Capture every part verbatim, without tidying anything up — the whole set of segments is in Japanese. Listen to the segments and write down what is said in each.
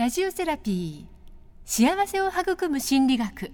ラジオセラピー、幸せを育む心理学。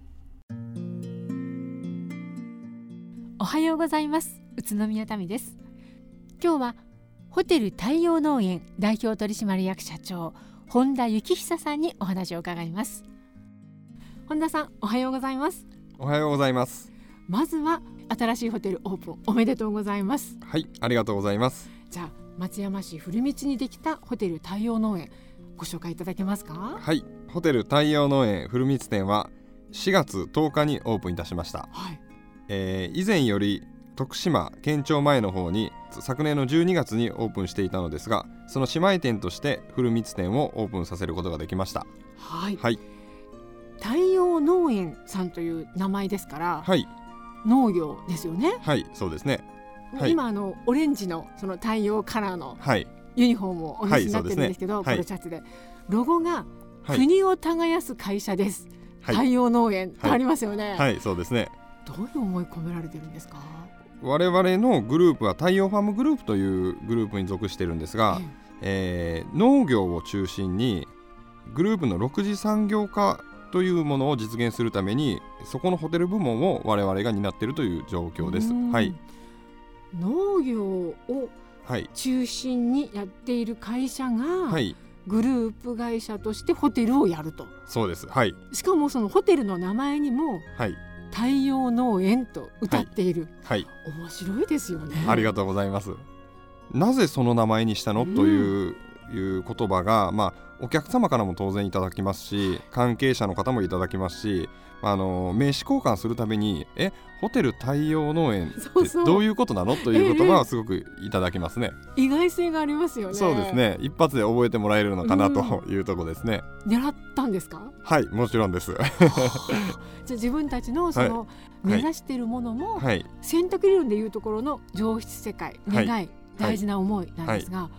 おはようございます。宇都宮民です。今日はホテル太陽農園代表取締役社長本田幸久さんにお話を伺います。本田さん、おはようございます。 おはようございます。 まずは新しいホテルオープンおめでとうございます。 はい、ありがとうございます。 じゃあ松山市古道にできたホテル太陽農園、ご紹介いただけますか？ はい、ホテル太陽農園古道店はしがつとおかにオープンいたしました。 はい、 えー、以前より徳島県庁前の方に昨年のじゅうにがつにオープンしていたのですが、その姉妹店として古道店をオープンさせることができました。 はい、 はい、 太陽農園さんという名前ですから、 はい、 農業ですよね。 はい、そうですね。はい、 今あのオレンジのその太陽カラーのはいユニフォームをお召しになってるんですけど、 はい、 ポロシャツでロゴがはい、 国を耕す会社です、はい、太陽農園とありますよね。 はい、はい、そうですね。 どういう思い込められてるんですか？ 我々のグループは太陽ファームグループというグループに属しているんですが、ええー、農業を中心にグループのろく次産業化というものを実現するために、そこのホテル部門を我々が担っているという状況です。はい、 農業を中心にやっている会社が、はい、グループ会社としてホテルをやると。 そうです。はい、 しかもそのホテルの名前にも、はい、太陽農園と歌っている、はいはい、面白いですよね。 ありがとうございます。なぜその名前にしたの、うん、という、いう言葉が、まあ、お客様からも当然いただきますし、関係者の方もいただきますし、あの名刺交換するためにえホテル太陽農園ってどういうことなのという言葉はすごくいただきますね。 えー、意外性がありますよね。 そうですね。一発で覚えてもらえるのかなというところですね。 うん、狙ったんですか？はい、 もちろんです。じゃあ自分たちのその、はい、目指しているものも、はい、選択理論でいうところの上質世界、願い、はい、大事な思いなんですが、はい、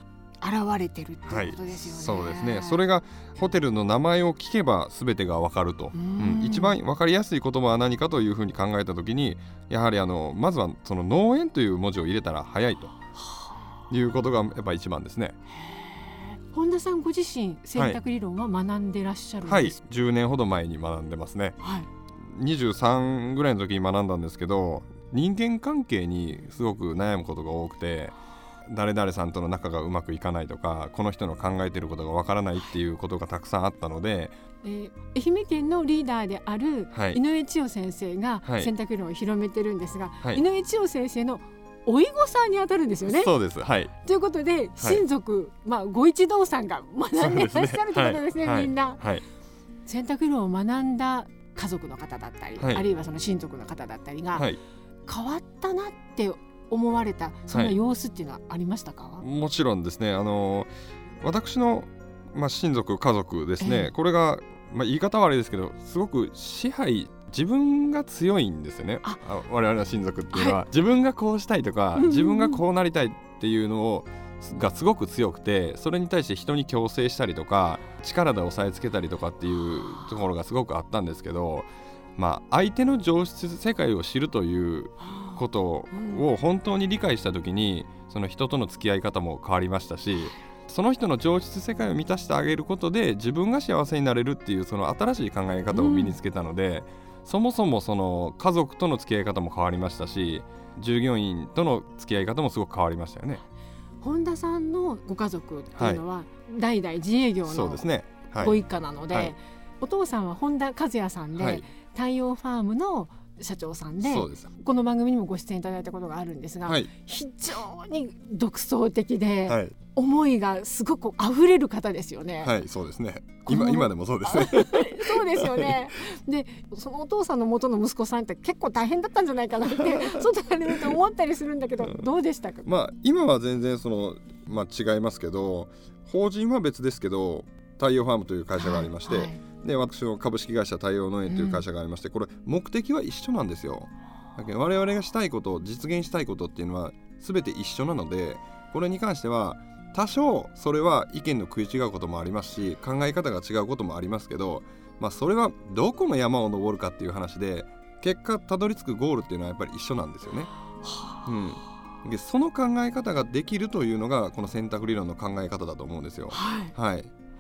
現れてるっていうことですよね。 はい、そうですね。それがホテルの名前を聞けば全てが分かると、うん、一番分かりやすい言葉は何かというふうに考えたときに、やはりあのまずはその農園という文字を入れたら早いということがやっぱ一番ですね。 本田さんご自身選択理論は学んでらっしゃるんですか？ はいはい、じゅうねんほど前に学んでますね。はい、にじゅうさんぐらいの時に学んだんですけど、人間関係にすごく悩むことが多くて、誰々さんとの仲がうまくいかないとか、この人の考えていることがわからないっていうことがたくさんあったので、 えー、愛媛県のリーダーである井上千代先生が選択理論を広めてるんですが、はい、井上千代先生のおいごさんに当たるんですよね。 そうです。はい、 ということで親族、はい、まあ、ご一同さんが学んでいらっしゃるということですね。はい、みんな、はい、選択理論を学んだ家族の方だったり、はい、あるいはその親族の方だったりが、はい、変わったなって思われたそんな様子っていうのはありましたか？はい、 もちろんですね。あの私の、まあ、親族家族ですね、えー、これが、まあ、言い方は悪いですけど、すごく支配自分が強いんですよね。あ我々の親族っていうのは、はい、自分がこうしたいとか、自分がこうなりたいっていうのをがすごく強くて、それに対して人に強制したりとか力で押さえつけたりとかっていうところがすごくあったんですけど、まあ、相手の上質世界を知るということを本当に理解したときに、その人との付き合い方も変わりましたし、その人の上質世界を満たしてあげることで自分が幸せになれるっていう、その新しい考え方を身につけたので、うん、そもそもその家族との付き合い方も変わりましたし、従業員との付き合い方もすごく変わりましたよね。 本田さんのご家族っていうのは、はい、代々自営業のご一家なので、はいはい、お父さんは本田和也さんで、はい、太陽ファームの社長さん で, そうです。 この番組にもご出演いただいたことがあるんですが、はい、非常に独創的で、はい、思いがすごく溢れる方ですよね。 はい、そうですね。 今, 今でもそうですね。 そうですよね。でそのお父さんの元の息子さんって結構大変だったんじゃないかなって外から見ると思ったりするんだけど、どうでしたか？ まあ、今は全然その、まあ、違いますけど、法人は別ですけど太陽ファームという会社がありまして、はいはい、で私の株式会社太陽農園という会社がありまして、うん、これ目的は一緒なんですよ。だけど我々がしたいこと、実現したいことっていうのは全て一緒なので、これに関しては多少それは意見の食い違うこともありますし、考え方が違うこともありますけど、まあ、それはどこの山を登るかっていう話で、結果たどり着くゴールっていうのはやっぱり一緒なんですよね。うん、でその考え方ができるというのがこの選択理論の考え方だと思うんですよ。はい、はい、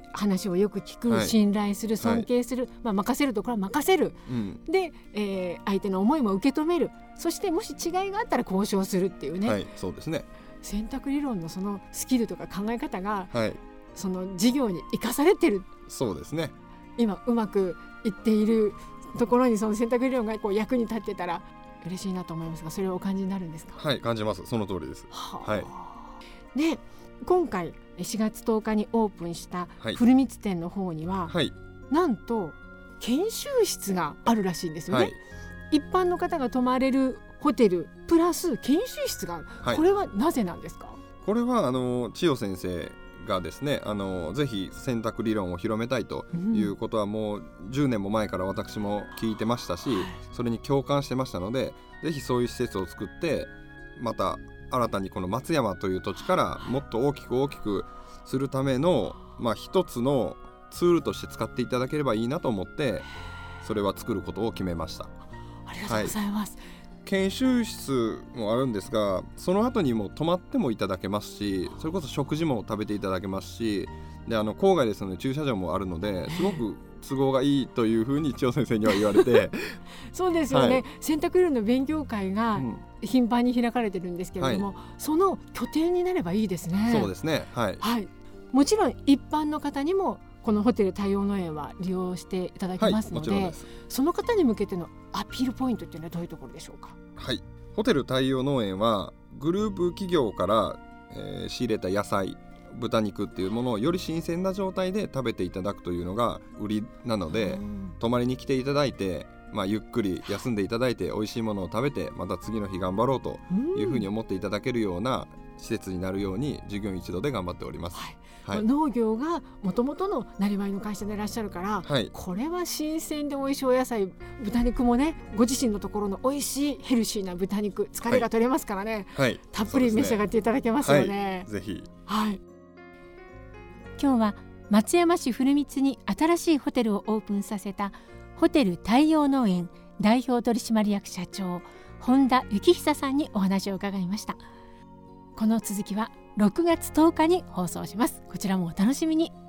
話をよく聞く、はい、信頼する、尊敬する、はい、まあ、任せるところは任せる、うん、で、えー、相手の思いも受け止める、そしてもし違いがあったら交渉するっていうね、 はい、そうですね。 選択理論のそのスキルとか考え方が、はい、その事業に生かされてる。 そうですね。 今うまくいっているところにその選択理論がこう役に立ってたら嬉しいなと思いますが、それをお感じになるんですか？ はい、感じます。その通りです。はあ、はい。 で、今回しがつとおかにオープンした古光店の方には、はい、なんと研修室があるらしいんですよね。はい、一般の方が泊まれるホテルプラス研修室がある、はい、これはなぜなんですか？ これはあの千代先生がですね、あのぜひ選択理論を広めたいということはもうじゅうねんも前から私も聞いてましたし、それに共感してましたので、ぜひそういう施設を作って、また新たにこの松山という土地からもっと大きく大きくするための、まあ、一つのツールとして使っていただければいいなと思って、それは作ることを決めました。 ありがとうございます。はい、 研修室もあるんですが、その後にも泊まってもいただけますし、それこそ食事も食べていただけますし、であの郊外ですので駐車場もあるので、すごく都合がいいというふうに千代先生には言われてそうですよね、はい、選択理論の勉強会が頻繁に開かれてるんですけれども、はい、その拠点になればいいですね。 そうですね、はいはい、 もちろん一般の方にもこのホテル太陽農園は利用していただきますので、はい、もちろんです。その方に向けてのアピールポイントっていうのはどういうところでしょうか？ はい、ホテル太陽農園はグループ企業から、えー、仕入れた野菜、豚肉っていうものをより新鮮な状態で食べていただくというのが売りなので、泊まりに来ていただいて、まあ、ゆっくり休んでいただいて美味しいものを食べて、また次の日頑張ろうというふうに思っていただけるような施設になるように従業員一同で頑張っております。はいはい、農業がもともとのなりわいの会社でいらっしゃるから、はい、これは新鮮で美味しいお野菜、豚肉もね、ご自身のところの美味しいヘルシーな豚肉、疲れが取れますからね、はい、たっぷり召し上がっていただけますよね。 はい、ぜひ、 はい、今日は松山市古光に新しいホテルをオープンさせたホテル太陽農園代表取締役社長本田幸久さんにお話を伺いました。この続きはろくがつとおかに放送します。こちらもお楽しみに。